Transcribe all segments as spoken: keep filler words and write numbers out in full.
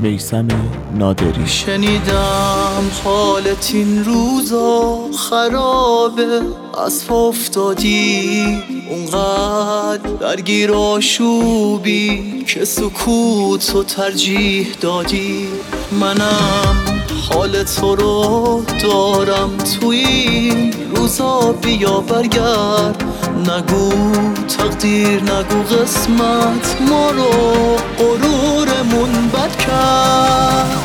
میثم نادری. شنیدم حالت این روزا خرابه، از پا افتادی اونقدر درگیر آشوبی که سکوت رو ترجیح دادی. منم حال تو رو دارم توی این روزا، بیا برگرد، نگو تقدیر نگو قسمت ما رو غرورمون بد کرد.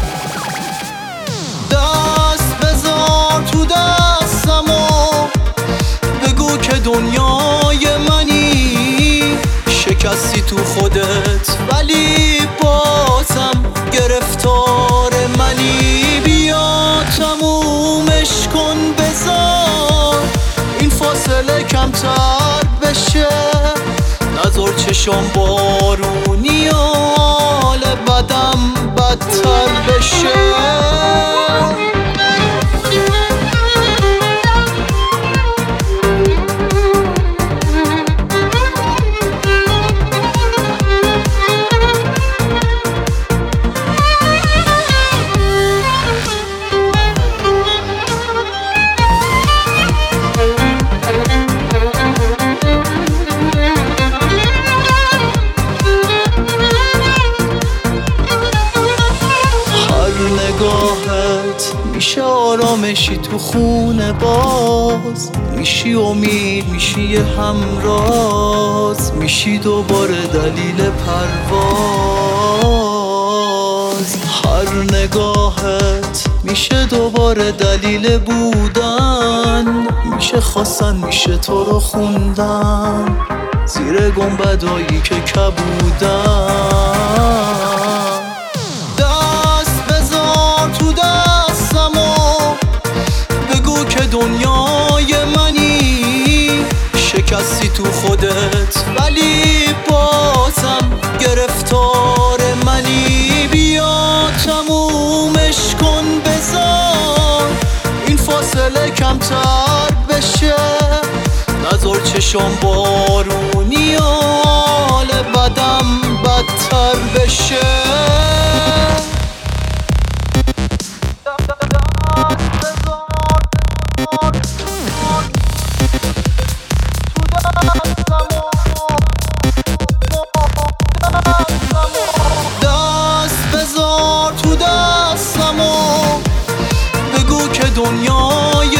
دست بذار تو دستم و بگو که دنیای منی، شکستی تو خودت ولی بازم گرفتار منی. بیا تمومش کن، بذار این فاصله کمتر بشه، نذار چشم بارونی و حال بدم بدتر بشه. نگاهت میشه آرامشی تو خونه، باز میشی امید، میشی یه همراز، میشی دوباره دلیل پرواز. هر نگاهت میشه دوباره دلیل بودن، میشه خواستن، میشه تو رو خوندن زیر گنبدایی که کبودن. دنیای منی، شکستی تو خودت ولی بازم گرفتار منی. بیا تمومش کن، بذار این فاصله کمتر بشه، نذار چشم بارونی و حال بدم بدتر بشه. دست بذار تو دستم و بگو که دنیای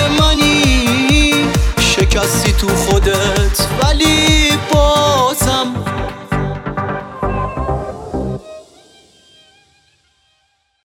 منی، شکستی تو خودت ولی بازم